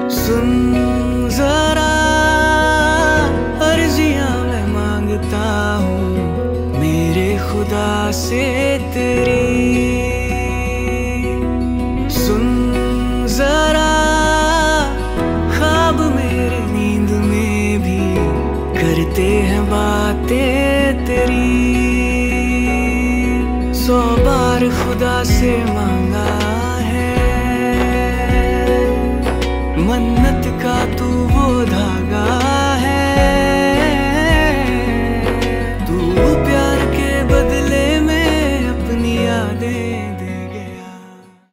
सुन जरा, अर्जियां मैं मांगता हूँ मेरे खुदा से तेरी। सुन जरा, ख्वाब मेरे नींद में भी करते हैं बातें तेरी। 100 बार खुदा से मांगा